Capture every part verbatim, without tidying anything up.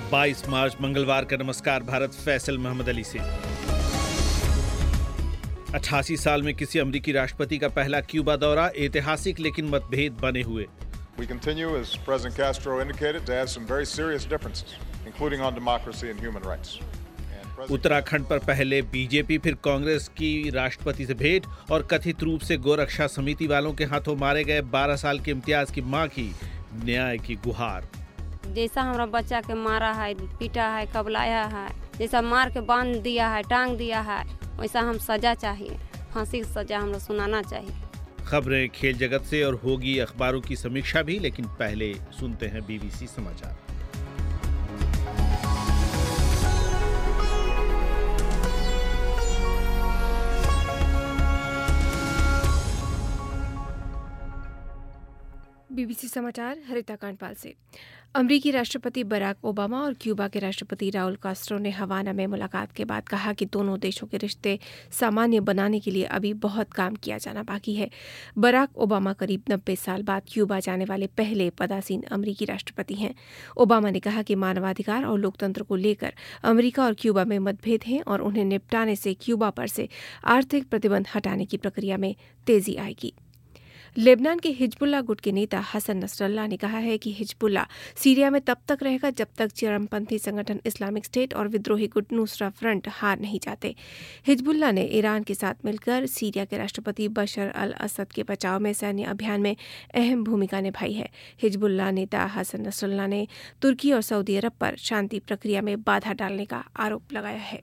बाईस मार्च मंगलवार का नमस्कार भारत। फैसल मोहम्मद अली से। अट्ठासी साल में किसी अमेरिकी राष्ट्रपति का पहला क्यूबा दौरा, ऐतिहासिक लेकिन मतभेद बने हुए। We continue, as President Castro indicated, to have some very serious differences, including on democracy and human rights. Uttarakhand पर पहले बीजेपी फिर कांग्रेस की राष्ट्रपति से भेंट और कथित रूप से गोरक्षा समिति वालों के हाथों मारे गए बारह साल के इम्तियाज की मां की न्याय की गुहार। जैसा हमारा बच्चा के मारा है, पीटा है, कबलाया है, जैसा मार के बांध दिया है, टांग दिया है, वैसा हम सजा चाहिए, फांसी की सजा हमरा सुनाना चाहिए। खबरें खेल जगत से और होगी अखबारों की समीक्षा भी, लेकिन पहले सुनते हैं बीबीसी समाचार। बीबीसी समाचार हरिता कांडपाल से। अमेरिकी राष्ट्रपति बराक ओबामा और क्यूबा के राष्ट्रपति राउल कास्ट्रो ने हवाना में मुलाकात के बाद कहा कि दोनों देशों के रिश्ते सामान्य बनाने के लिए अभी बहुत काम किया जाना बाकी है। बराक ओबामा करीब नब्बे साल बाद क्यूबा जाने वाले पहले पदासीन अमेरिकी राष्ट्रपति हैं। ओबामा ने कहा कि मानवाधिकार और लोकतंत्र को लेकर अमेरिका और क्यूबा में मतभेद हैं और उन्हें निपटाने से क्यूबा पर से आर्थिक प्रतिबंध हटाने की प्रक्रिया में तेजी आएगी। लेबनान के हिजबुल्लाह गुट के नेता हसन नसरल्लाह ने कहा है कि हिजबुल्लाह सीरिया में तब तक रहेगा जब तक चरमपंथी संगठन इस्लामिक स्टेट और विद्रोही गुट नुसरा फ्रंट हार नहीं जाते। हिजबुल्लाह ने ईरान के साथ मिलकर सीरिया के राष्ट्रपति बशर अल असद के बचाव में सैन्य अभियान में अहम भूमिका निभाई है। हिजबुल्लाह नेता हसन नसरल्लाह ने तुर्की और सऊदी अरब पर शांति प्रक्रिया में बाधा डालने का आरोप लगाया है।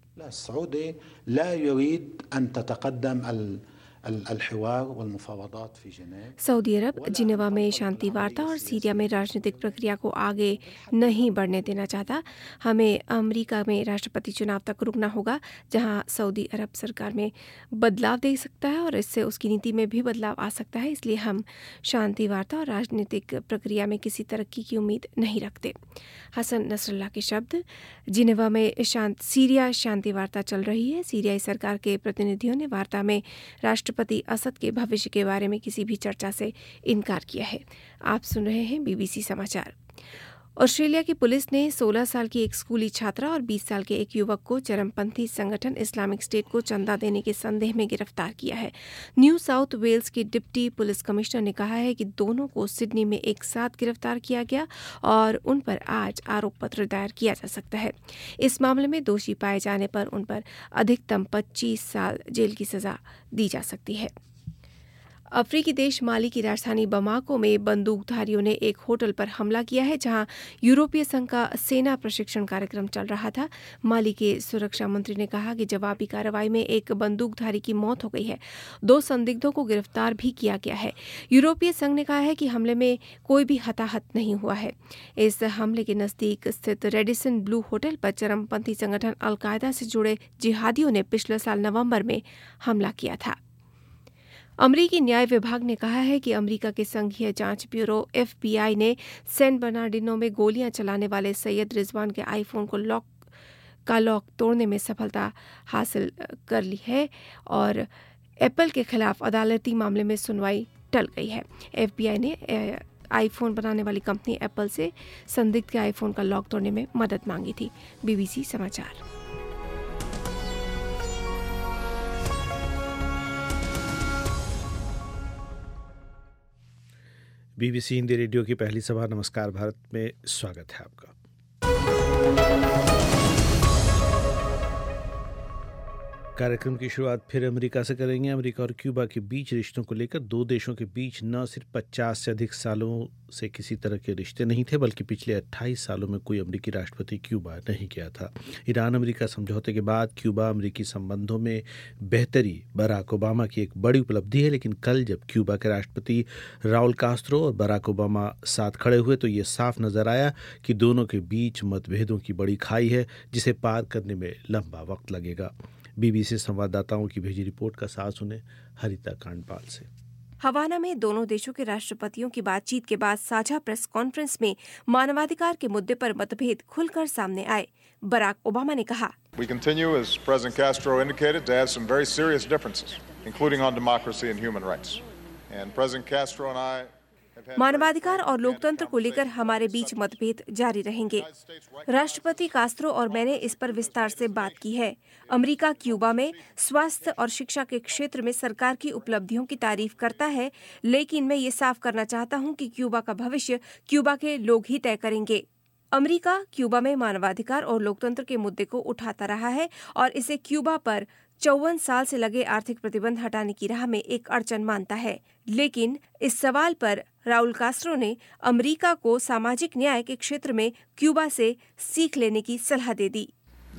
सऊदी अरब जिनेवा में शांति वार्ता और सीरिया में राजनीतिक प्रक्रिया को आगे नहीं बढ़ने देना चाहता। हमें अमेरिका में राष्ट्रपति चुनाव तक रुकना होगा, जहां सऊदी अरब सरकार में बदलाव दे सकता है और इससे उसकी नीति में भी बदलाव आ सकता है। इसलिए हम शांति वार्ता और राजनीतिक प्रक्रिया में किसी तरक्की की उम्मीद नहीं रखते। हसन नसरल्लाह के शब्द। जिनेवा में शांत सीरिया शांति वार्ता चल रही है। सीरियाई सरकार के प्रतिनिधियों ने वार्ता में राष्ट्रपति असद के भविष्य के बारे में किसी भी चर्चा से इनकार किया है। आप सुन रहे हैं बीबीसी समाचार। ऑस्ट्रेलिया की पुलिस ने सोलह साल की एक स्कूली छात्रा और बीस साल के एक युवक को चरमपंथी संगठन इस्लामिक स्टेट को चंदा देने के संदेह में गिरफ्तार किया है। न्यू साउथ वेल्स के डिप्टी पुलिस कमिश्नर ने कहा है कि दोनों को सिडनी में एक साथ गिरफ्तार किया गया और उन पर आज आरोप पत्र दायर किया जा सकता है। इस मामले में दोषी पाए जाने पर उन पर अधिकतम पच्चीस साल जेल की सजा दी जा सकती है। अफ्रीकी देश माली की राजधानी बमाको में बंदूकधारियों ने एक होटल पर हमला किया है, जहां यूरोपीय संघ का सेना प्रशिक्षण कार्यक्रम चल रहा था। माली के सुरक्षा मंत्री ने कहा कि जवाबी कार्रवाई में एक बंदूकधारी की मौत हो गई है। दो संदिग्धों को गिरफ्तार भी किया गया है। यूरोपीय संघ ने कहा है कि हमले में कोई भी हताहत नहीं हुआ है। इस हमले के नजदीक स्थित रेडिसन ब्लू होटल पर चरमपंथी संगठन अल-कायदा से जुड़े जिहादियों ने पिछले साल नवंबर में हमला किया था। अमरीकी न्याय विभाग ने कहा है कि अमेरिका के संघीय जांच ब्यूरो एफ बी आई ने सैन बर्नार्डिनो में गोलियां चलाने वाले सैयद रिजवान के आईफोन को लॉक का लॉक तोड़ने में सफलता हासिल कर ली है और एप्पल के खिलाफ अदालती मामले में सुनवाई टल गई है। एफ बी आई ने आईफोन बनाने वाली कंपनी एप्पल से संदिग्ध के आईफोन का लॉक तोड़ने में मदद मांगी थी। बीबीसी समाचार। बीबीसी हिंदी रेडियो की पहली सभा नमस्कार भारत में स्वागत है आपका। कार्यक्रम की शुरुआत फिर अमेरिका से करेंगे। अमेरिका और क्यूबा के बीच रिश्तों को लेकर दो देशों के बीच न सिर्फ पचास से अधिक सालों से किसी तरह के रिश्ते नहीं थे, बल्कि पिछले अट्ठाईस सालों में कोई अमेरिकी राष्ट्रपति क्यूबा नहीं गया था। ईरान अमेरिका समझौते के बाद क्यूबा अमेरिकी संबंधों में बेहतरी बराक ओबामा की एक बड़ी उपलब्धि है, लेकिन कल जब क्यूबा के राष्ट्रपति राउल कास्ट्रो और बराक ओबामा साथ खड़े हुए तो ये साफ नजर आया कि दोनों के बीच मतभेदों की बड़ी खाई है, जिसे पार करने में लंबा वक्त लगेगा। बीबीसी संवाददाताओं की भेजी रिपोर्ट का साथ सुने हरिता कांडपाल से। हवाना में दोनों देशों के राष्ट्रपतियों की बातचीत के बाद साझा प्रेस कॉन्फ्रेंस में मानवाधिकार के मुद्दे पर मतभेद खुलकर सामने आए। बराक ओबामा ने कहा, We continue, as President Castro indicated, to have some very serious differences, including on democracy and human rights. And President Castro and I मानवाधिकार और लोकतंत्र को लेकर हमारे बीच मतभेद जारी रहेंगे। राष्ट्रपति कास्त्रो और मैंने इस पर विस्तार से बात की है। अमेरिका क्यूबा में स्वास्थ्य और शिक्षा के क्षेत्र में सरकार की उपलब्धियों की तारीफ करता है, लेकिन मैं ये साफ करना चाहता हूँ कि क्यूबा का भविष्य क्यूबा के लोग ही तय करेंगे। अमेरिका क्यूबा में मानवाधिकार और लोकतंत्र के मुद्दे को उठाता रहा है और इसे क्यूबा पर चौवन साल से लगे आर्थिक प्रतिबंध हटाने की राह में एक अड़चन मानता है। लेकिन इस सवाल पर राउल कास्त्रो ने अमेरिका को सामाजिक न्याय के क्षेत्र में क्यूबा से सीख लेने की सलाह दे दी।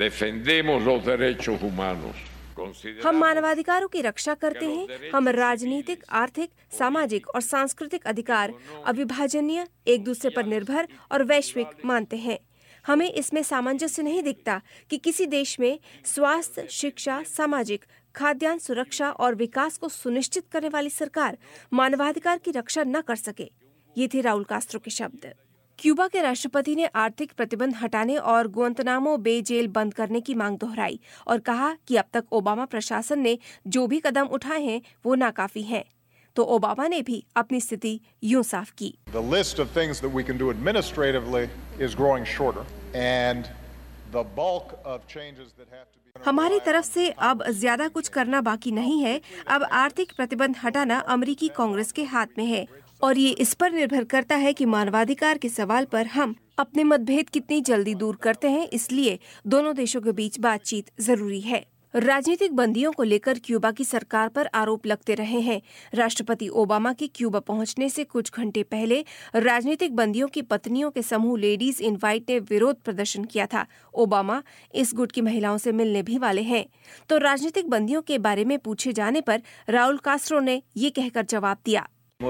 हम मानवाधिकारों की रक्षा करते हैं। हम राजनीतिक, आर्थिक, सामाजिक और सांस्कृतिक अधिकार अविभाजनीय, एक दूसरे पर निर्भर और वैश्विक मानते हैं। हमें इसमें सामंजस्य नहीं दिखता कि किसी देश में स्वास्थ्य, शिक्षा, सामाजिक, खाद्यान्न सुरक्षा और विकास को सुनिश्चित करने वाली सरकार मानवाधिकार की रक्षा न कर सके। ये थे राउल कास्त्रो के शब्द। क्यूबा के राष्ट्रपति ने आर्थिक प्रतिबंध हटाने और गुआंतानामो बे जेल बंद करने की मांग दोहराई और कहा कि अब तक ओबामा प्रशासन ने जो भी कदम उठाए हैं वो नाकाफी हैं। तो ओबामा ने भी अपनी स्थिति यूं साफ की। The list of things that we can do administratively is growing shorter and the bulk of changes that have to be हमारी तरफ से अब ज्यादा कुछ करना बाकी नहीं है। अब आर्थिक प्रतिबंध हटाना अमेरिकी कांग्रेस के हाथ में है और ये इस पर निर्भर करता है कि मानवाधिकार के सवाल पर हम अपने मतभेद कितनी जल्दी दूर करते हैं। इसलिए दोनों देशों के बीच बातचीत जरूरी है। राजनीतिक बंदियों को लेकर क्यूबा की सरकार पर आरोप लगते रहे हैं। राष्ट्रपति ओबामा के क्यूबा पहुंचने से कुछ घंटे पहले राजनीतिक बंदियों की पत्नियों के समूह लेडीज इनवाइट ने विरोध प्रदर्शन किया था। ओबामा इस गुट की महिलाओं से मिलने भी वाले हैं। तो राजनीतिक बंदियों के बारे में पूछे जाने पर राउल कास्त्रो ने ये कहकर जवाब दिया,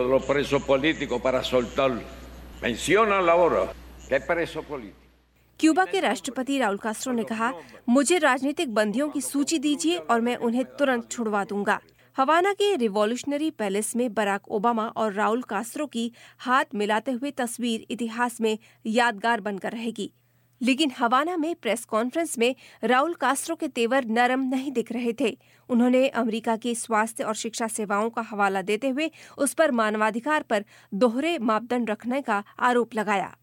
क्यूबा के राष्ट्रपति राउल कास्त्रो ने कहा, मुझे राजनीतिक बंदियों की सूची दीजिए और मैं उन्हें तुरंत छुड़वा दूंगा। हवाना के रिवॉल्यूशनरी पैलेस में बराक ओबामा और राउल कास्त्रो की हाथ मिलाते हुए तस्वीर इतिहास में यादगार बनकर रहेगी। लेकिन हवाना में प्रेस कॉन्फ्रेंस में राउल कास्त्रो के तेवर नरम नहीं दिख रहे थे। उन्होंने अमेरिका की स्वास्थ्य और शिक्षा सेवाओं का हवाला देते हुए उस पर मानवाधिकार पर दोहरे मापदंड रखने का आरोप लगाया।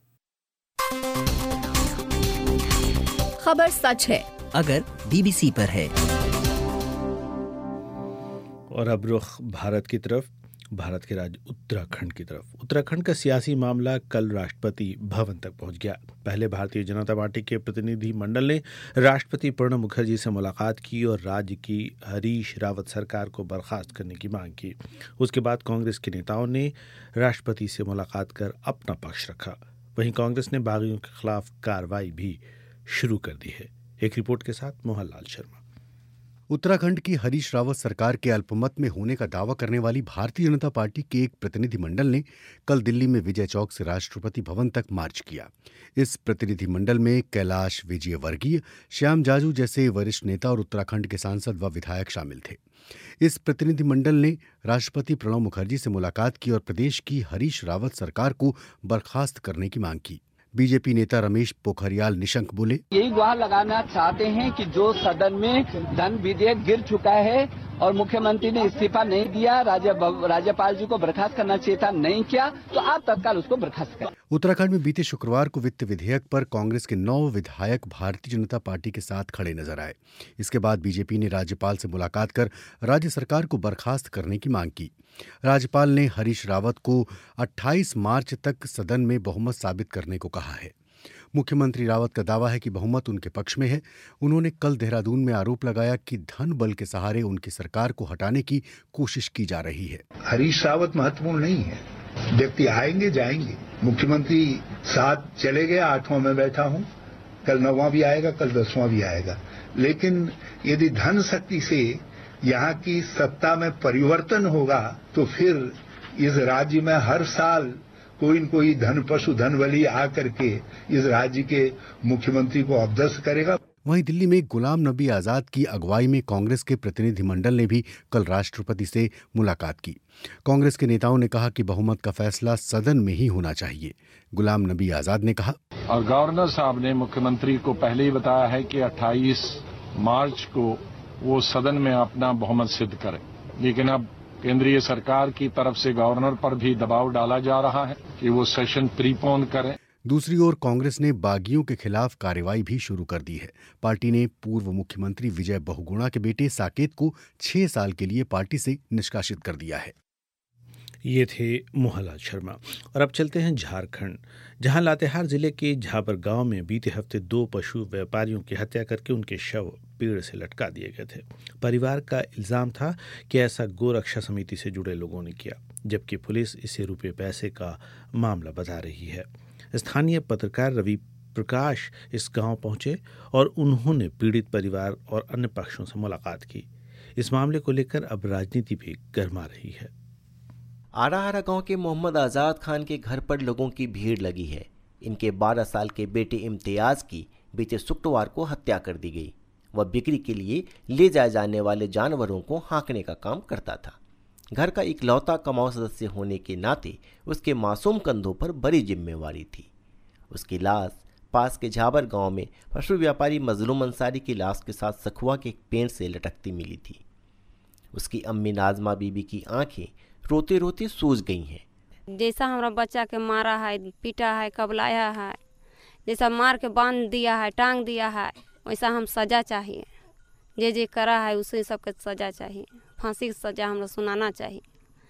खबर सच है अगर बीबीसी पर है। और अब रुख भारत की तरफ, भारत के राज्य उत्तराखंड की तरफ। उत्तराखंड का सियासी मामला कल राष्ट्रपति भवन तक पहुंच गया। पहले भारतीय जनता पार्टी के प्रतिनिधि मंडल ने राष्ट्रपति प्रणब मुखर्जी से मुलाकात की और राज्य की हरीश रावत सरकार को बर्खास्त करने की मांग की। उसके बाद कांग्रेस के नेताओं ने राष्ट्रपति से मुलाकात कर अपना पक्ष रखा। वहीं कांग्रेस ने बागियों के खिलाफ कार्रवाई भी शुरू कर दी है। एक रिपोर्ट के साथ मोहनलाल शर्मा। उत्तराखंड की हरीश रावत सरकार के अल्पमत में होने का दावा करने वाली भारतीय जनता पार्टी के एक प्रतिनिधिमंडल ने कल दिल्ली में विजय चौक से राष्ट्रपति भवन तक मार्च किया। इस प्रतिनिधिमंडल में कैलाश विजयवर्गीय, श्याम जाजू जैसे वरिष्ठ नेता और उत्तराखंड के सांसद व विधायक शामिल थे। इस प्रतिनिधिमंडल ने राष्ट्रपति प्रणब मुखर्जी से मुलाकात की और प्रदेश की हरीश रावत सरकार को बर्खास्त करने की मांग की। बीजेपी नेता रमेश पोखरियाल निशंक बोले, यही गुहार लगाना चाहते हैं कि जो सदन में धन विधेयक गिर चुका है और मुख्यमंत्री ने इस्तीफा नहीं दिया, राज्यपाल जी को बर्खास्त करना चाहिए था, नहीं किया, तो आप तत्काल उसको बर्खास्त करें। उत्तराखंड में बीते शुक्रवार को वित्त विधेयक पर कांग्रेस के नौ विधायक भारतीय जनता पार्टी के साथ खड़े नजर आए। इसके बाद बीजेपी ने राज्यपाल से मुलाकात कर राज्य सरकार को बर्खास्त करने की मांग की। राज्यपाल ने हरीश रावत को अट्ठाईस मार्च तक सदन में बहुमत साबित करने को कहा है। मुख्यमंत्री रावत का दावा है कि बहुमत उनके पक्ष में है। उन्होंने कल देहरादून में आरोप लगाया कि धन बल के सहारे उनकी सरकार को हटाने की कोशिश की जा रही है। हरीश रावत महत्वपूर्ण नहीं है, व्यक्ति आएंगे जाएंगे। मुख्यमंत्री सात चले गए, आठवां में बैठा हूं, कल नौवां भी आएगा, कल दसवां भी आएगा। लेकिन यदि धन शक्ति से यहाँ की सत्ता में परिवर्तन होगा तो फिर इस राज्य में हर साल कोई न कोई धन पशु धन बली आकर के इस राज्य के मुख्यमंत्री को अवदस्त करेगा। वहीं दिल्ली में गुलाम नबी आजाद की अगुवाई में कांग्रेस के प्रतिनिधिमंडल ने भी कल राष्ट्रपति से मुलाकात की। कांग्रेस के नेताओं ने कहा कि बहुमत का फैसला सदन में ही होना चाहिए। गुलाम नबी आजाद ने कहा, और गवर्नर साहब ने मुख्यमंत्री को पहले ही बताया है कि अट्ठाईस मार्च को वो सदन में अपना बहुमत सिद्ध करें, लेकिन अब केंद्रीय सरकार की तरफ से गवर्नर पर भी दबाव डाला जा रहा है कि वो सेशन प्रीपोन करें। दूसरी ओर कांग्रेस ने बागियों के खिलाफ कार्रवाई भी शुरू कर दी है। पार्टी ने पूर्व मुख्यमंत्री विजय बहुगुणा के बेटे साकेत को छह साल के लिए पार्टी से निष्कासित कर दिया है। ये थे मोहनलाल शर्मा। और अब चलते हैं झारखंड, जहां लातेहार जिले के झाबर गांव में बीते हफ्ते दो पशु व्यापारियों की हत्या करके उनके शव पेड़ से लटका दिए गए थे। परिवार का इल्जाम था कि ऐसा गोरक्षा समिति से जुड़े लोगों ने किया, जबकि पुलिस इसे रुपये पैसे का मामला बता रही है। स्थानीय पत्रकार रवि प्रकाश इस गांव पहुंचे और उन्होंने पीड़ित परिवार और अन्य पक्षों से मुलाकात की। इस मामले को लेकर अब राजनीति भी गर्मा रही है। आराहारा गांव के मोहम्मद आज़ाद खान के घर पर लोगों की भीड़ लगी है। इनके बारह साल के बेटे इम्तियाज की बीते शुक्रवार को हत्या कर दी गई। वह बिक्री के लिए ले जाए जाने वाले जानवरों को हाँकने का काम करता था। घर का इकलौता कमाऊ सदस्य होने के नाते उसके मासूम कंधों पर बड़ी जिम्मेवारी थी। उसकी लाश पास के झाबर गांव में पशु व्यापारी मजलूम अंसारी की लाश के साथ सखुआ के एक पेड़ से लटकती मिली थी। उसकी अम्मी नाजमा बीबी की आंखें रोते रोते सूज गई हैं। जैसा हमारा बच्चा के मारा है, पीटा है, कबलाया है, जैसा मार के बांध दिया है, टांग दिया है, वैसा हम सजा चाहिए। जे जे करा है उसे सबके सजा चाहिए, फांसी की सजा हम लोग सुनाना चाहिए।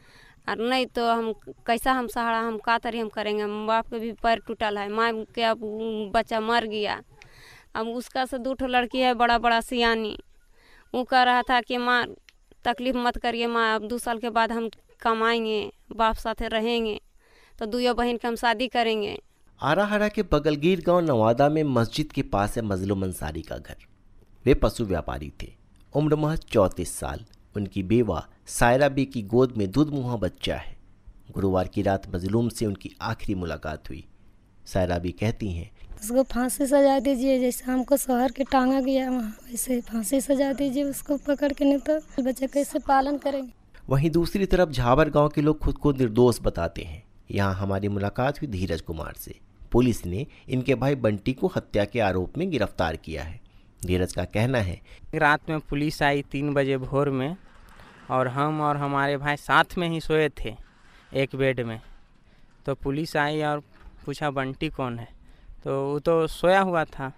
और नहीं तो हम कैसा हम सहारा, हम का तरी हम करेंगे। बाप के भी पैर टूटल है, माँ के अब बच्चा मर गया। अब उसका से दो ठो लड़की है बड़ा बड़ा सियानी, वो कह रहा था कि माँ तकलीफ मत करिए माँ, अब दो साल के बाद हम कमाएंगे, बाप साथे रहेंगे, तो दुयो बहन के हम शादी करेंगे। आराहारा के बगलगीर गांव नवादा में मस्जिद के पास है मजलूम अंसारी का घर। वे पशु व्यापारी थे। उम्र महज चौंतीस साल। उनकी बेवा सायरा बी की गोद में दूध मुहा बच्चा है। गुरुवार की रात मजलूम से उनकी आखिरी मुलाकात हुई। सायरा बी कहती हैं, उसको फांसी सजा दीजिए, जैसे हमको शहर के टांगा गया वहाँ, वैसे फांसी सजा दीजिए उसको पकड़ के, नहीं तो बच्चे कैसे पालन करेंगे। वहीं दूसरी तरफ झाबर गांव के लोग खुद को निर्दोष बताते हैं। यहाँ हमारी मुलाकात हुई धीरज कुमार से। पुलिस ने इनके भाई बंटी को हत्या के आरोप में गिरफ्तार किया है। धीरज का कहना है, रात में पुलिस आई तीन बजे भोर में, और हम और हमारे भाई साथ में ही सोए थे एक बेड में। तो पुलिस आई और पूछा बंटी कौन है, तो वो तो सोया हुआ था।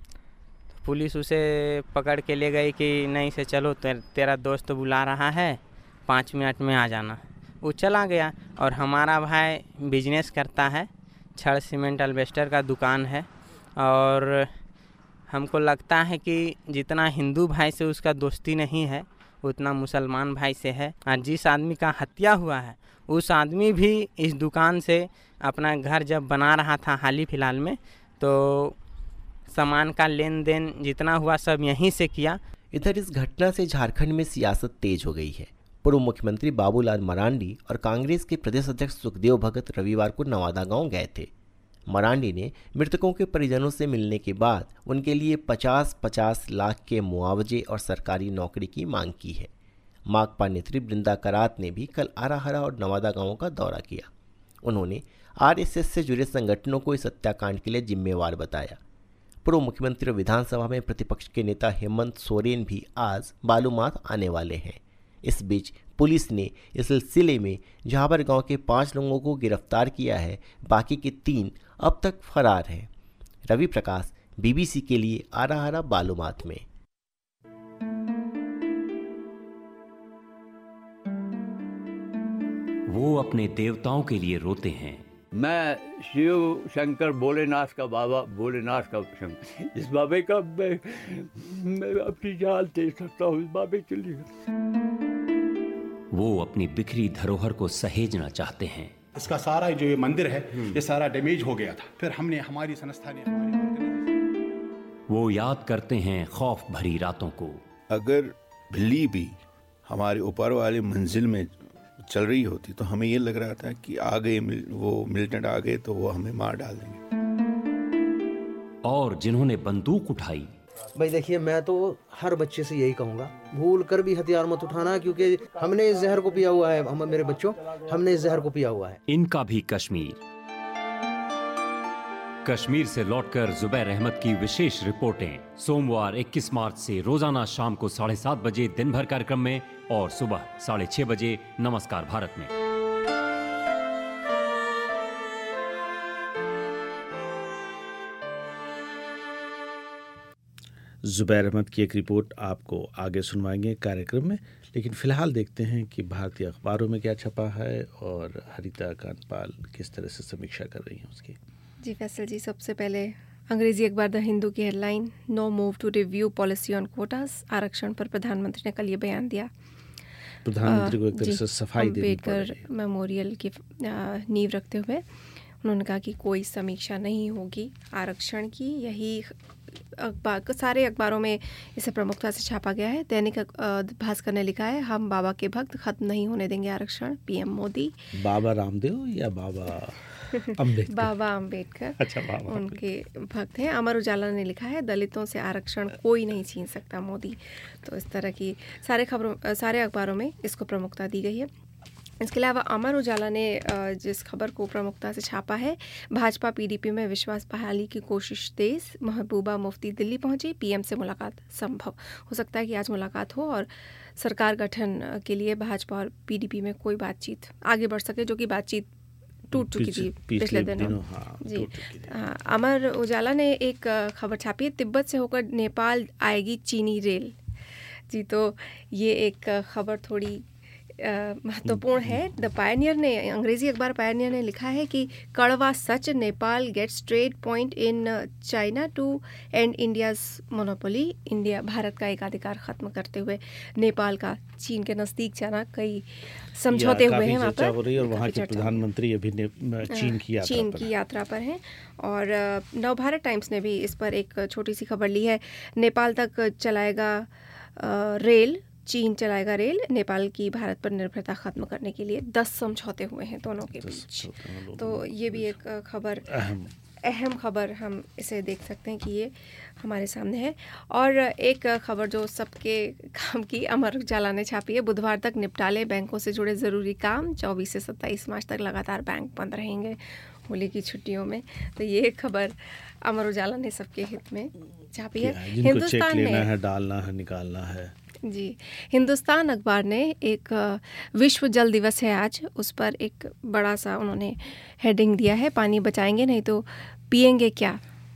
तो पुलिस उसे पकड़ के ले गई कि नहीं से चलो तेरा दोस्त तो बुला रहा है, पाँच मिनट में आ जाना। वो चला गया। और हमारा भाई बिजनेस करता है, छड़ सीमेंट अल्बेस्टर का दुकान है, और हमको लगता है कि जितना हिंदू भाई से उसका दोस्ती नहीं है उतना मुसलमान भाई से है। और जिस आदमी का हत्या हुआ है उस आदमी भी इस दुकान से अपना घर जब बना रहा था हाल ही फिलहाल में, तो सामान का लेन देन जितना हुआ सब यहीं से किया। इधर इस घटना से झारखंड में सियासत तेज हो गई है। पूर्व मुख्यमंत्री बाबूलाल मरांडी और कांग्रेस के प्रदेश अध्यक्ष सुखदेव भगत रविवार को नवादा गांव गए थे। मरांडी ने मृतकों के परिजनों से मिलने के बाद उनके लिए पचास पचास लाख के मुआवजे और सरकारी नौकरी की मांग की है। माकपा नेत्री बृंदा करात ने भी कल आराहारा और नवादा गांवों का दौरा किया। उन्होंने आरएसएस से जुड़े संगठनों को इस हत्याकांड के लिए जिम्मेवार बताया। पूर्व मुख्यमंत्री और विधानसभा में प्रतिपक्ष के नेता हेमंत सोरेन भी आज बालूमाथ आने वाले हैं। इस बीच पुलिस ने इस सिलसिले में झाबर गांव के पांच लोगों को गिरफ्तार किया है। बाकी के तीन अब तक फरार हैं। रवि प्रकाश, बीबीसी के लिए आराहारा बालूमाथ में। वो अपने देवताओं के लिए रोते हैं। मैं शिव शंकर भोलेनाथ का बाबा, भोलेनाथ का शंकर, इस बाबे का मैं, मैं अपनी जान दे सकता हूँ इस बाबे के लिए। वो अपनी बिखरी धरोहर को सहेजना चाहते हैं। इसका सारा जो ये मंदिर है ये सारा डैमेज हो गया था, फिर हमने हमारी संस्था ने हमारी वो याद करते हैं खौफ भरी रातों को। अगर बिल्ली भी हमारे ऊपर वाली मंजिल में चल रही होती तो हमें ये लग रहा था कि आ गए वो मिलिटेंट आ गए तो वो हमें मार डाल देंगे। और जिन्होंने बंदूक उठाई, भाई देखिए मैं तो हर बच्चे से यही कहूँगा, भूल कर भी हथियार मत उठाना, क्योंकि हमने इस जहर को पिया हुआ है। हम मेरे बच्चों हमने इस जहर को पिया हुआ है। इनका भी कश्मीर। कश्मीर से लौटकर जुबैर अहमद की विशेष रिपोर्टें सोमवार इक्कीस मार्च से रोजाना शाम को साढ़े सात बजे दिन भर कार्यक्रम में और सुबह साढ़े छह बजे नमस्कार भारत में। जुबैर अहमद की एक रिपोर्ट आपको आगे सुनवाएंगे कार्यक्रम में, लेकिन फिलहाल देखते हैं कि भारतीय अखबारों में क्या छपा है और हरिता कांतपाल किस तरह से समीक्षा कर रही हैं उसकी। जी फैसल जी, सबसे पहले अंग्रेजी अखबार द हिंदू की headline, no move to review policy on quotas. आरक्षण पर प्रधानमंत्री ने कल ये बयान दिया। प्रधानमंत्री को एक तरह से सफाई देनी पड़ रही है। मेमोरियल की नींव रखते हुए उन्होंने कहा कि कोई समीक्षा नहीं होगी आरक्षण की। यही अखबार सारे अखबारों में इसे प्रमुखता से छापा गया है। दैनिक भास्कर ने लिखा है, हम बाबा के भक्त, खत्म नहीं होने देंगे आरक्षण, पीएम मोदी। बाबा रामदेव या बाबा अम्बेडकर? बाबा अम्बेडकर। अच्छा, बाबा उनके भक्त हैं। अमर उजाला ने लिखा है, दलितों से आरक्षण कोई नहीं छीन सकता मोदी। तो इस तरह की सारे खबरों सारे अखबारों में इसको प्रमुखता दी गई है। इसके अलावा अमर उजाला ने जिस खबर को प्रमुखता से छापा है, भाजपा पीडीपी में विश्वास बहाली की कोशिश तेज, महबूबा मुफ्ती दिल्ली पहुंची, पीएम से मुलाकात संभव। हो सकता है कि आज मुलाकात हो और सरकार गठन के लिए भाजपा और पीडीपी में कोई बातचीत आगे बढ़ सके, जो कि बातचीत टूट चुकी थी पिछले दिनों। हाँ, जी हाँ, अमर उजाला ने एक खबर छापी है, तिब्बत से होकर नेपाल आएगी चीनी रेल। जी, तो ये एक खबर थोड़ी महत्वपूर्ण है। द पायनियर ने, अंग्रेजी अखबार पायनियर ने लिखा है कि कड़वा सच, Nepal gets trade point in China to end India's monopoly. India भारत का एकाधिकार खत्म करते हुए नेपाल का चीन के नज़दीक जाना, कई समझौते हुए हैं वहाँ पर। हो रही है और वहाँ के प्रधानमंत्री अभी चीन की यात्रा चीन की यात्रा पर हैं। और नवभारत टाइम्स ने भी इस पर एक छोटी सी खबर ली है, नेपाल तक चलाएगा रेल, चीन चलाएगा रेल, नेपाल की भारत पर निर्भरता खत्म करने के लिए दस समझौते हुए हैं दोनों के बीच। तो ये भी एक खबर, अहम अहम खबर हम इसे देख सकते हैं कि ये हमारे सामने है। और एक खबर जो सबके काम की अमर उजाला ने छापी है, बुधवार तक निपटा ले बैंकों से जुड़े ज़रूरी काम, चौबीस से सत्ताईस मार्च तक लगातार बैंक बंद रहेंगे होली की छुट्टियों में। तो ये खबर अमर उजाला ने सबके हित में छापी है। हिंदुस्तान ने है, डालना है, निकालना है। जी, हिंदुस्तान अखबार ने एक विश्व जल दिवस है आज, उस पर एक बड़ा सा उन्होंने हेडिंग दिया है, पानी बचाएंगे नहीं तो पिएंगे क्या।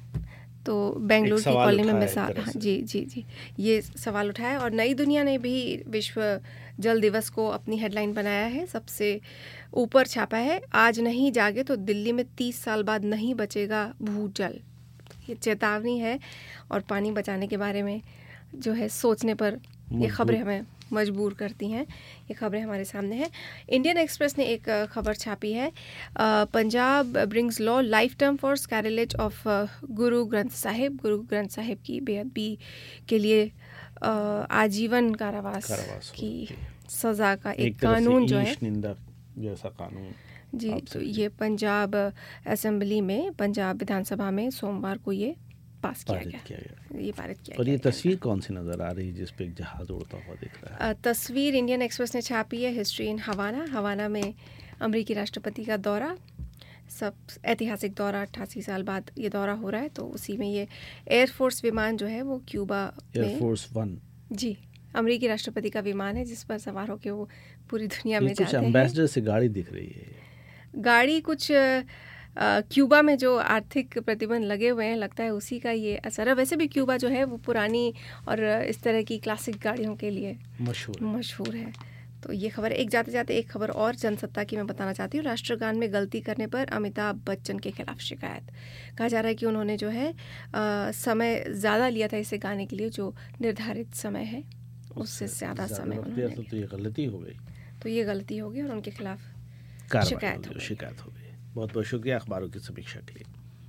तो बेंगलुरु की कॉलोनी में मिसाल, हाँ, जी जी जी ये सवाल उठाया। और नई दुनिया ने भी विश्व जल दिवस को अपनी हेडलाइन बनाया है, सबसे ऊपर छापा है, आज नहीं जागे तो दिल्ली में तीस साल बाद नहीं बचेगा भूजल। ये चेतावनी है और पानी बचाने के बारे में जो है सोचने पर ये खबरें हमें मजबूर करती हैं। ये खबरें हमारे सामने हैं। इंडियन एक्सप्रेस ने एक खबर छापी है, Punjab brings law life term for sacrilege of Guru Granth Sahib. गुरु ग्रंथ साहिब की बेअदबी के लिए आजीवन कारावास की सज़ा का एक, एक कानून जो है जैसा कानून जी, तो ये पंजाब असेंबली में, पंजाब विधानसभा में सोमवार को ये पास किया गया, किया गया। ये पारित किया और गया। ये तस्वीर कौन सी नज़र आ रही है जिस पे एक जहाज उड़ता हुआ दिख रहा है? तस्वीर इंडियन एक्सप्रेस ने छापी है, हिस्ट्री इन हवाना। हवाना में अमेरिकी राष्ट्रपति का दौरा, सब ऐतिहासिक दौरा, अट्ठासी साल बाद ये दौरा हो रहा है। तो उसी में ये एयरफोर्स विमान जो है वो क्यूबा में, एयरफोर्स वन, जी, अमेरिकी राष्ट्रपति का विमान है जिस पर सवार होकर वो पूरी दुनिया में जाते हैं। एम्बेसडर से गाड़ी दिख रही है। गाड़ी कुछ क्यूबा में जो आर्थिक प्रतिबंध लगे हुए हैं, लगता है उसी का ये असर है। वैसे भी क्यूबा जो है वो पुरानी और इस तरह की क्लासिक गाड़ियों के लिए मशहूर मशहूर है। तो ये खबर, एक जाते जाते एक खबर और जनसत्ता की मैं बताना चाहती हूँ। राष्ट्रगान में गलती करने पर अमिताभ बच्चन के खिलाफ शिकायत। कहा जा रहा है कि उन्होंने जो है आ, समय ज़्यादा लिया था इसे गाने के लिए, जो निर्धारित समय है उससे ज़्यादा समय उन्होंने, तो ये गलती हो गई तो ये गलती हो गई और उनके खिलाफ शिकायत हो शिकायत हो गई। बहुत बहुत शुक्रिया अखबारों की समीक्षा के लिए।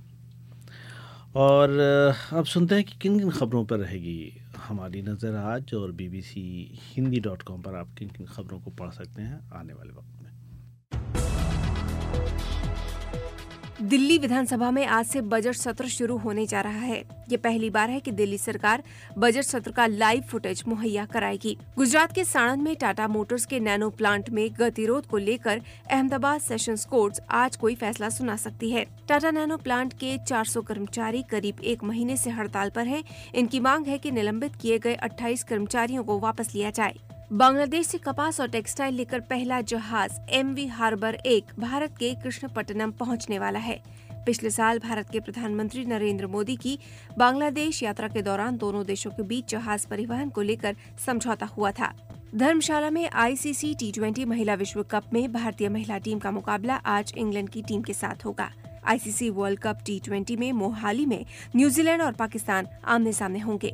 और अब सुनते हैं कि किन किन खबरों पर रहेगी हमारी नज़र आज, और बीबीसी हिंदी डॉट कॉम पर आप किन किन खबरों को पढ़ सकते हैं आने वाले वक्त में। दिल्ली विधानसभा में आज से बजट सत्र शुरू होने जा रहा है। ये पहली बार है कि दिल्ली सरकार बजट सत्र का लाइव फुटेज मुहैया कराएगी। गुजरात के साणंद में टाटा मोटर्स के नैनो प्लांट में गतिरोध को लेकर अहमदाबाद सेशंस कोर्ट आज कोई फैसला सुना सकती है। टाटा नैनो प्लांट के चार सौ कर्मचारी करीब एक महीने से हड़ताल पर हैं। इनकी मांग है कि निलंबित किए गए अट्ठाईस कर्मचारियों को वापस लिया जाए। बांग्लादेश से कपास और टेक्सटाइल लेकर पहला जहाज एमवी हार्बर एक भारत के कृष्णपट्टनम पहुंचने वाला है। पिछले साल भारत के प्रधानमंत्री नरेंद्र मोदी की बांग्लादेश यात्रा के दौरान दोनों देशों के बीच जहाज परिवहन को लेकर समझौता हुआ था। धर्मशाला में आईसीसी टी ट्वेंटी महिला विश्व कप में भारतीय महिला टीम का मुकाबला आज इंग्लैंड की टीम के साथ होगा। ICC world cup T twenty में मोहाली में न्यूजीलैंड और पाकिस्तान आमने सामने होंगे।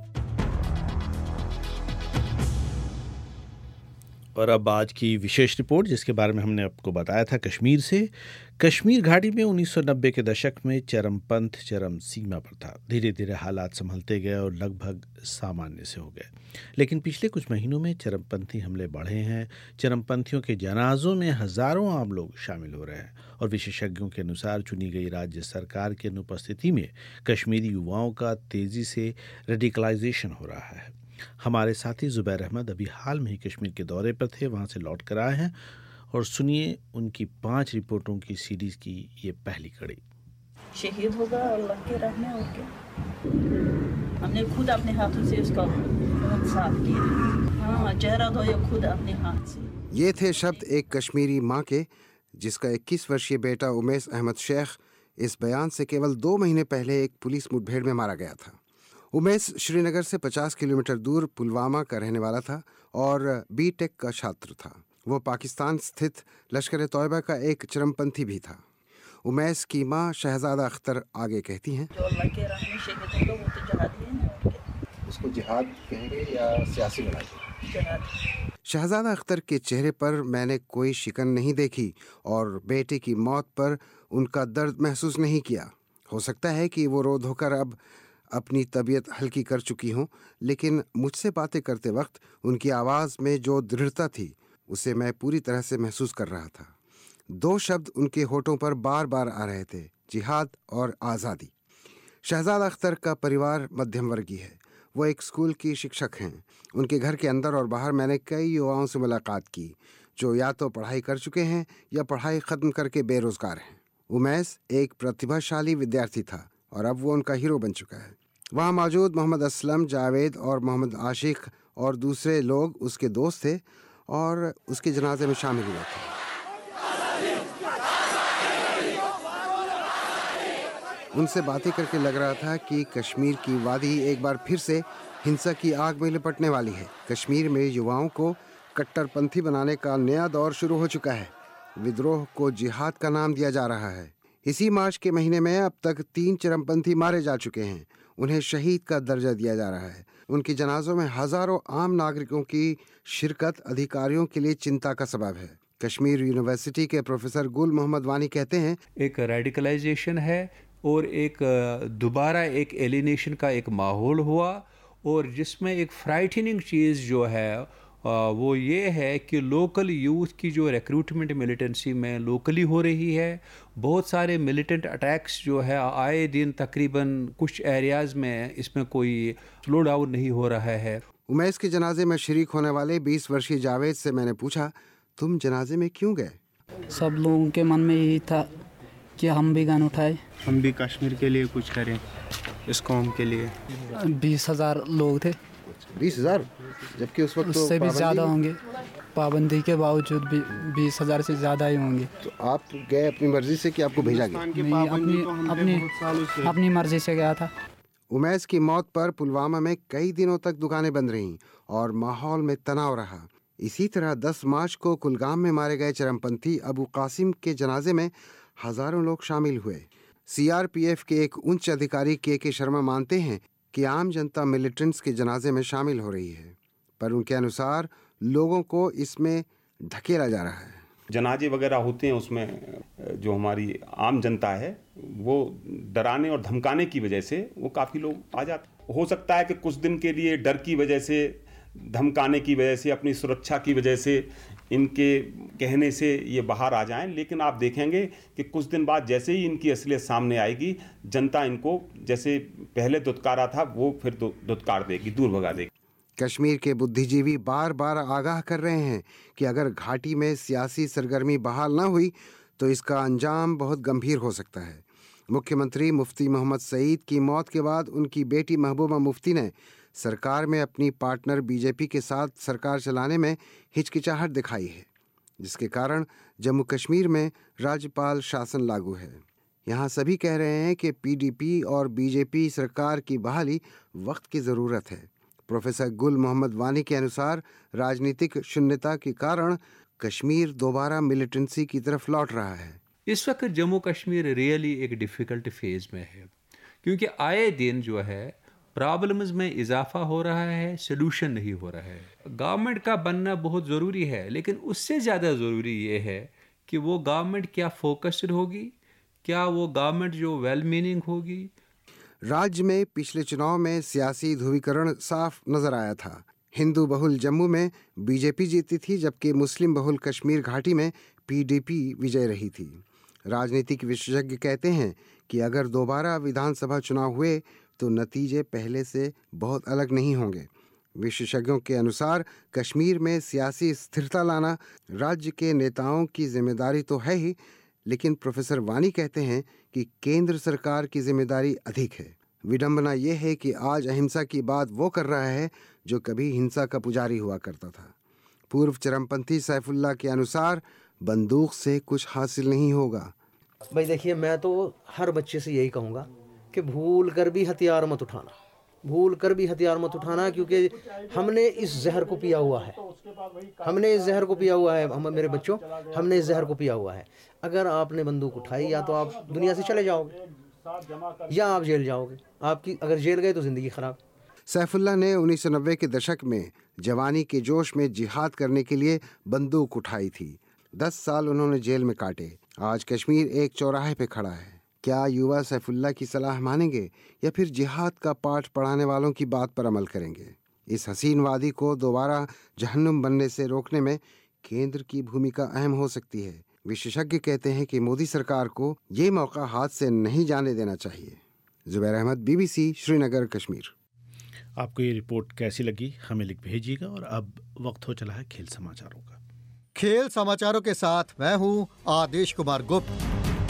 और अब आज की विशेष रिपोर्ट, जिसके बारे में हमने आपको बताया था कश्मीर से। कश्मीर घाटी में उन्नीस सौ नब्बे के दशक में चरमपंथ चरम सीमा पर था। धीरे धीरे हालात संभलते गए और लगभग सामान्य से हो गए, लेकिन पिछले कुछ महीनों में चरमपंथी हमले बढ़े हैं। चरमपंथियों के जनाजों में हजारों आम लोग शामिल हो रहे हैं और विशेषज्ञों के अनुसार चुनी गई राज्य सरकार की अनुपस्थिति में कश्मीरी युवाओं का तेजी से रेडिकलाइजेशन हो रहा है। हमारे साथी जुबैर अहमद अभी हाल में ही कश्मीर के दौरे पर थे, वहां से लौट कर आए हैं और सुनिए उनकी पांच रिपोर्टों की सीरीज की ये पहली कड़ी। शहीद होगा अल्लाह के रहने और क्या, हमने खुद अपने हाथों से उसका साफ किया। हाँ, चेहरा धोया खुद अपने हाथ से। ये थे शब्द एक कश्मीरी माँ के, जिसका इक्कीस वर्षीय बेटा उमैस अहमद शेख इस बयान से केवल दो महीने पहले एक पुलिस मुठभेड़ में मारा गया था। उमैस श्रीनगर से पचास किलोमीटर दूर पुलवामा का रहने वाला था और बीटेक का छात्र था। वो पाकिस्तान स्थित लश्कर ए तौयबा का एक चरमपंथी भी था। उमैस की माँ शहजादा अख्तर आगे कहती हैं, जो अल्लाह के राह में शहीद होगा वो तो जिहादी है ना। उसको जिहाद कहेंगे या सियासी लड़ाई? जिहाद। शहजादा अख्तर के चेहरे पर मैंने कोई शिकन नहीं देखी और बेटे की मौत पर उनका दर्द महसूस नहीं किया। हो सकता है कि वो रो धोकर अब अपनी तबीयत हल्की कर चुकी हूँ, लेकिन मुझसे बातें करते वक्त उनकी आवाज़ में जो दृढ़ता थी उसे मैं पूरी तरह से महसूस कर रहा था। दो शब्द उनके होठों पर बार बार आ रहे थे, जिहाद और आज़ादी। शहजादा अख्तर का परिवार मध्यम वर्गीय है। वो एक स्कूल की शिक्षक हैं। उनके घर के अंदर और बाहर मैंने कई युवाओं से मुलाकात की जो या तो पढ़ाई कर चुके हैं या पढ़ाई ख़त्म करके बेरोज़गार हैं। उमैस एक प्रतिभाशाली विद्यार्थी था और अब वो उनका हीरो बन चुका है। वहाँ मौजूद मोहम्मद असलम, जावेद और मोहम्मद आशिक और दूसरे लोग उसके दोस्त थे और उसके जनाजे में शामिल हुए थे। उनसे बातें करके लग रहा था कि कश्मीर की वादी एक बार फिर से हिंसा की आग में लिपटने वाली है। कश्मीर में युवाओं को कट्टरपंथी बनाने का नया दौर शुरू हो चुका है। विद्रोह को जिहाद का नाम दिया जा रहा है। इसी मार्च के महीने में अब तक तीन चरमपंथी मारे जा चुके हैं। उन्हें शहीद का दर्जा दिया जा रहा है। उनकी जनाजों में हजारों आम नागरिकों की शिरकत अधिकारियों के लिए चिंता का सबब है। कश्मीर यूनिवर्सिटी के प्रोफेसर गुल मोहम्मद वानी कहते हैं, एक रेडिकलाइजेशन है और एक दोबारा एक एलिनेशन का एक माहौल हुआ और जिसमें एक फ्राइटनिंग चीज़ जो है वो ये है कि लोकल यूथ की जो रिक्रूटमेंट मिलिटेंसी में लोकली हो रही है। बहुत सारे मिलिटेंट अटैक्स जो है आए दिन तकरीबन कुछ एरियाज़ में इसमें कोई स्लो डाउन नहीं हो रहा है। उमैस के जनाजे में शरीक होने वाले बीस वर्षीय जावेद से मैंने पूछा, तुम जनाजे में क्यों गए? सब लोगों के मन में यही था कि हम भी गन उठाए, हम भी कश्मीर के लिए कुछ करें, इस कौम के लिए। बीस हजार लोग थे। बीस हजार जबकि उस वक्त उससे भी ज़्यादा होंगे। पाबंदी के बावजूद भी बीस हजार से ज़्यादा ही होंगे। तो आप गए अपनी मर्जी से कि आपको भेजा गया? नहीं, अपनी अपनी अपनी मर्जी से गया था। उमैस की मौत पर पुलवामा में कई दिनों तक दुकानें बंद रहीं और माहौल में तनाव रहा। इसी तरह दस मार्च को कुलगाम में मारे गए चरमपंथी अबू कासिम के जनाजे में हजारों लोग शामिल हुए। सीआरपीएफ के एक उच्च अधिकारी के के शर्मा मानते हैं कि आम जनता मिलिटेंट्स के जनाजे में शामिल हो रही है, पर उनके अनुसार लोगों को इसमें धकेला जा रहा है। जनाजे वगैरह होते हैं, उसमें जो हमारी आम जनता है वो डराने और धमकाने की वजह से वो काफ़ी लोग आ जाते। हो सकता है कि कुछ दिन के लिए डर की वजह से, धमकाने की वजह से, अपनी सुरक्षा की वजह से इनके कहने से ये बाहर आ जाएं, लेकिन आप देखेंगे कि कुछ दिन बाद जैसे ही इनकी असलियत सामने आएगी, जनता इनको जैसे पहले दुत्कारा था वो फिर दुत्कार देगी, दूर भगा देगी। कश्मीर के बुद्धिजीवी बार बार आगाह कर रहे हैं कि अगर घाटी में सियासी सरगर्मी बहाल न हुई तो इसका अंजाम बहुत गंभीर हो सकता है। मुख्यमंत्री मुफ्ती मोहम्मद सईद की मौत के बाद उनकी बेटी महबूबा मुफ्ती ने सरकार में अपनी पार्टनर बीजेपी के साथ सरकार चलाने में हिचकिचाहट दिखाई है, जिसके कारण जम्मू कश्मीर में राज्यपाल शासन लागू है। यहाँ सभी कह रहे हैं कि पीडीपी और बीजेपी सरकार की बहाली वक्त की ज़रूरत है। प्रोफेसर गुल मोहम्मद वानी के अनुसार राजनीतिक शून्यता के कारण कश्मीर दोबारा मिलिटेंसी की तरफ लौट रहा है। इस वक्त जम्मू कश्मीर रियली एक डिफ़िकल्ट फेज़ में है, क्योंकि आए दिन जो है प्रॉब्लम्स में इजाफा हो रहा है, सोल्यूशन नहीं हो रहा है। गवर्नमेंट का बनना बहुत ज़रूरी है, लेकिन उससे ज़्यादा ज़रूरी ये है कि वो गवर्नमेंट क्या फोकस्ड होगी, क्या वो गवर्नमेंट जो वेल मीनिंग होगी। राज्य में पिछले चुनाव में सियासी ध्रुवीकरण साफ नजर आया था। हिंदू बहुल जम्मू में बीजेपी जीती थी, जबकि मुस्लिम बहुल कश्मीर घाटी में पीडीपी विजय रही थी। राजनीतिक विशेषज्ञ कहते हैं कि अगर दोबारा विधानसभा चुनाव हुए तो नतीजे पहले से बहुत अलग नहीं होंगे। विशेषज्ञों के अनुसार कश्मीर में सियासी स्थिरता लाना राज्य के नेताओं की जिम्मेदारी तो है ही, लेकिन प्रोफेसर वानी कहते हैं कि केंद्र सरकार की जिम्मेदारी अधिक है। विडंबना यह है कि आज अहिंसा की बात वो कर रहा है जो कभी हिंसा का पुजारी हुआ करता था। पूर्व चरमपंथी सैफुल्लाह के अनुसार बंदूक से कुछ हासिल नहीं होगा। भाई देखिए, मैं तो हर बच्चे से यही कहूँगा कि भूल कर भी हथियार मत उठाना, भूल कर भी हथियार मत उठाना, क्योंकि हमने इस जहर को पिया हुआ है, हमने इस जहर को पिया हुआ है हम मेरे बच्चों, हमने इस जहर को पिया हुआ है। अगर आपने बंदूक उठाई, या तो आप दुनिया से चले जाओगे या आप जेल जाओगे। आपकी अगर जेल गए तो ज़िंदगी ख़राब। सैफुल्लाह ने उन्नीस सौ नब्बे के दशक में जवानी के जोश में जिहाद करने के लिए बंदूक उठाई थी। दस साल उन्होंने जेल में काटे। आज कश्मीर एक चौराहे पे खड़ा है। क्या युवा सैफुल्लाह की सलाह मानेंगे या फिर जिहाद का पाठ पढ़ाने वालों की बात पर अमल करेंगे? इस हसीन वादी को दोबारा जहन्नुम बनने से रोकने में केंद्र की भूमिका अहम हो सकती है। विशेषज्ञ कहते हैं कि मोदी सरकार को ये मौका हाथ से नहीं जाने देना चाहिए। जुबैर अहमद, बीबीसी, श्रीनगर, कश्मीर। आपको ये रिपोर्ट कैसी लगी हमें लिख भेजिएगा। और अब वक्त हो चला है खेल समाचारों का। खेल समाचारों के साथ मैं हूं आदेश कुमार गुप्त।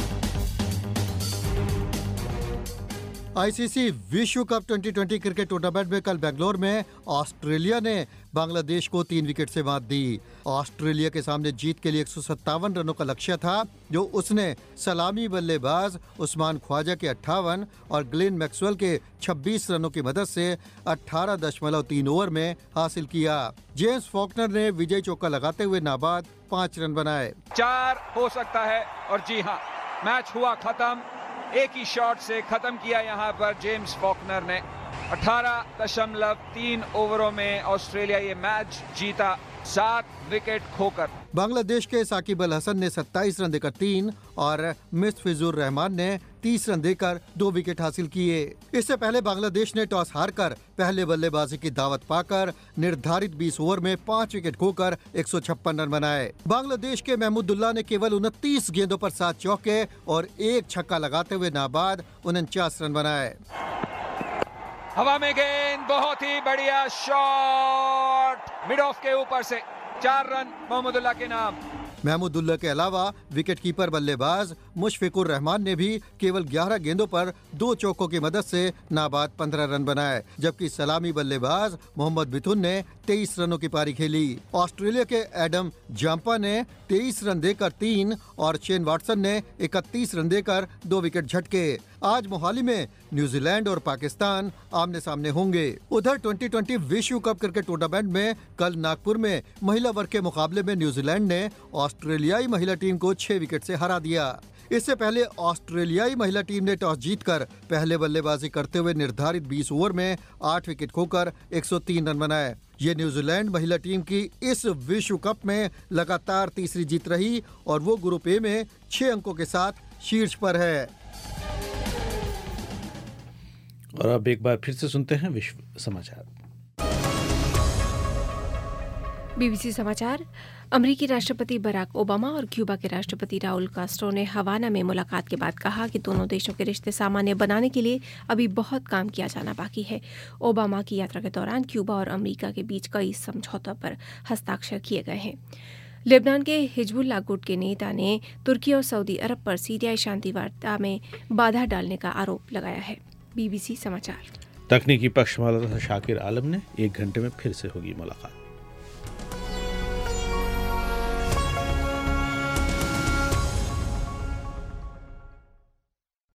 आईसीसी विश्व cup twenty twenty cricket tournament में कल बेंगलोर में ऑस्ट्रेलिया ने बांग्लादेश को तीन विकेट से मात दी। ऑस्ट्रेलिया के सामने जीत के लिए एक सौ सत्तावन रनों का लक्ष्य था, जो उसने सलामी बल्लेबाज उस्मान ख्वाजा के अट्ठावन और ग्लेन मैक्सवेल के छब्बीस रनों की मदद से अठारह दशमलव तीन ओवर में हासिल किया। जेम्स फॉकनर ने विजय चौका लगाते हुए नाबाद पाँच रन बनाए। चार हो सकता है, और जी हाँ, मैच हुआ खत्म। एक ही शॉट से खत्म किया यहाँ पर जेम्स फॉकनर ने। अठारह दशमलव तीन ओवरों में ऑस्ट्रेलिया ये मैच जीता, सात विकेट खोकर। बांग्लादेश के साकिब अल हसन ने सत्ताईस रन देकर तीन और मुस्तफिजुर रहमान ने तीस रन देकर दो विकेट हासिल किए। इससे पहले बांग्लादेश ने टॉस हारकर पहले बल्लेबाजी की दावत पाकर निर्धारित बीस ओवर में पाँच विकेट खोकर एक सौ छप्पन रन बनाए। बांग्लादेश के महमूदुल्लाह ने केवल उनतीस गेंदों पर सात चौके और एक छक्का लगाते हुए नाबाद उनचास रन बनाए। हवा में गेंद, बहुत ही बढ़िया शॉट, मिड ऑफ के ऊपर से चार रन महमूदुल्लाह के नाम। महमूदुल्लाह के अलावा विकेट कीपर बल्लेबाज मुशफिकुर रहमान ने भी केवल ग्यारह गेंदों पर दो चौकों की मदद से नाबाद पंद्रह रन बनाए, जबकि सलामी बल्लेबाज मोहम्मद बिथुन ने तेईस रनों की पारी खेली। ऑस्ट्रेलिया के एडम जाम्पा ने तेईस रन देकर तीन और शेन वाटसन ने इकतीस रन देकर दो विकेट झटके। आज मोहाली में न्यूजीलैंड और पाकिस्तान आमने सामने होंगे। उधर ट्वेंटी ट्वेंटी विश्व कप क्रिकेट टूर्नामेंट में कल नागपुर में महिला वर्ग के मुकाबले में न्यूजीलैंड ने ऑस्ट्रेलियाई महिला टीम को छह विकेट से हरा दिया। इससे पहले ऑस्ट्रेलियाई महिला टीम ने टॉस जीतकर पहले बल्लेबाजी करते हुए निर्धारित बीस ओवर में आठ विकेट खोकर एक सौ तीन रन बनाए। ये न्यूजीलैंड महिला टीम की इस विश्व कप में लगातार तीसरी जीत रही और वो ग्रुप ए में छह अंकों के साथ शीर्ष पर है। और अब एक बार फिर से सुनते हैं विश्व समाचार। बीबीसी समाचार। अमेरिकी राष्ट्रपति बराक ओबामा और क्यूबा के राष्ट्रपति राउल कास्ट्रो ने हवाना में मुलाकात के बाद कहा कि दोनों देशों के रिश्ते सामान्य बनाने के लिए अभी बहुत काम किया जाना बाकी है। ओबामा की यात्रा के दौरान क्यूबा और अमेरिका के बीच कई समझौतों पर हस्ताक्षर किए गए हैं। लेबनान के हिजबुल्लाह गुट के नेता ने तुर्की और सऊदी अरब पर सीरियाई शांति वार्ता में बाधा डालने का आरोप लगाया है। बीबीसी समाचार। तकनीकी पक्ष वाला शाकिर आलम ने एक घंटे में फिर से होगी मुलाकात।